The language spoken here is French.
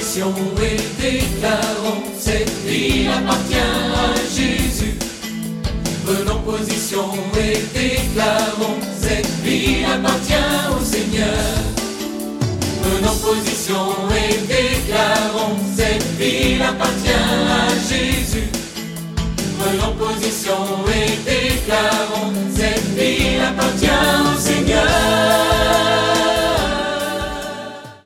position et déclarons cette ville appartient à Jésus. Prenons position et déclarons cette ville appartient au Seigneur. Prenons position et déclarons cette ville appartient à Jésus. Prenons position